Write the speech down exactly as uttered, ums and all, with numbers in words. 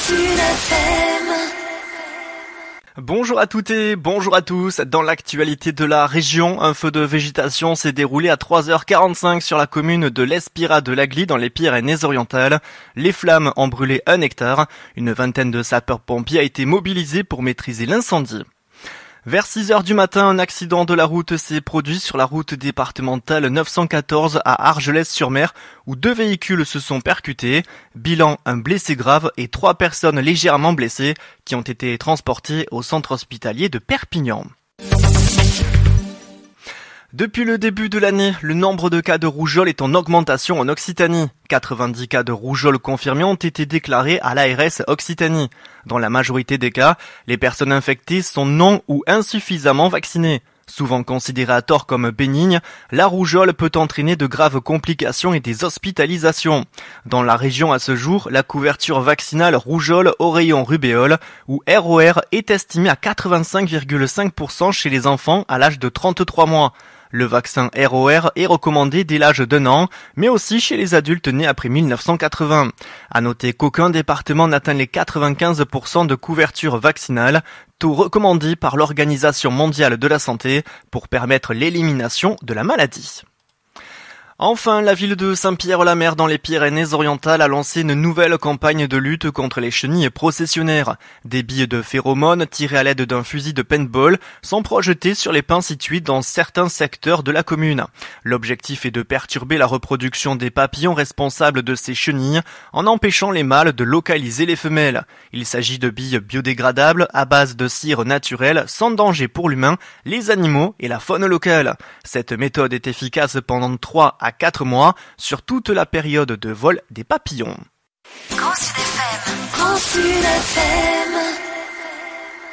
Bonjour à toutes et bonjour à tous. Dans l'actualité de la région, un feu de végétation s'est déroulé à trois heures quarante-cinq sur la commune de l'Espira de Lagly dans les Pyrénées-Orientales. Les flammes ont brûlé un hectare. Une vingtaine de sapeurs-pompiers a été mobilisée pour maîtriser l'incendie. Vers six heures du matin, un accident de la route s'est produit sur la route départementale neuf cent quatorze à Argelès-sur-Mer où deux véhicules se sont percutés. Bilan, un blessé grave et trois personnes légèrement blessées qui ont été transportées au centre hospitalier de Perpignan. Depuis le début de l'année, le nombre de cas de rougeole est en augmentation en Occitanie. quatre-vingt-dix cas de rougeole confirmés ont été déclarés à l'A R S Occitanie. Dans la majorité des cas, les personnes infectées sont non ou insuffisamment vaccinées. Souvent considérée à tort comme bénigne, la rougeole peut entraîner de graves complications et des hospitalisations. Dans la région à ce jour, la couverture vaccinale rougeole, oreillon, rubéole, ou R O R, est estimée à quatre-vingt-cinq virgule cinq pour cent chez les enfants à l'âge de trente-trois mois. Le vaccin R O R est recommandé dès l'âge d'un an, mais aussi chez les adultes nés après mille neuf cent quatre-vingts. À noter qu'aucun département n'atteint les quatre-vingt-quinze pour cent de couverture vaccinale, taux recommandé par l'Organisation mondiale de la santé pour permettre l'élimination de la maladie. Enfin, la ville de Saint-Pierre-la-Mer dans les Pyrénées-Orientales a lancé une nouvelle campagne de lutte contre les chenilles processionnaires. Des billes de phéromones tirées à l'aide d'un fusil de paintball sont projetées sur les pins situés dans certains secteurs de la commune. L'objectif est de perturber la reproduction des papillons responsables de ces chenilles en empêchant les mâles de localiser les femelles. Il s'agit de billes biodégradables à base de cire naturelle sans danger pour l'humain, les animaux et la faune locale. Cette méthode est efficace pendant trois à quatre mois sur toute la période de vol des papillons. Grand Sud F M. Grand Sud F M.